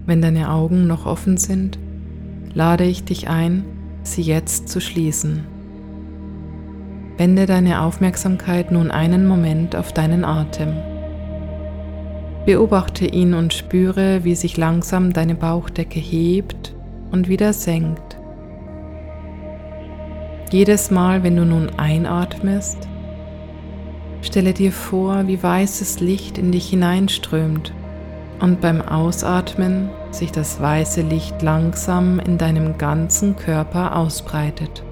Wenn deine Augen noch offen sind, lade ich dich ein, sie jetzt zu schließen. Wende deine Aufmerksamkeit nun einen Moment auf deinen Atem. Beobachte ihn und spüre, wie sich langsam deine Bauchdecke hebt und wieder senkt. Jedes Mal, wenn du nun einatmest, stelle dir vor, wie weißes Licht in dich hineinströmt und beim Ausatmen sich das weiße Licht langsam in deinem ganzen Körper ausbreitet.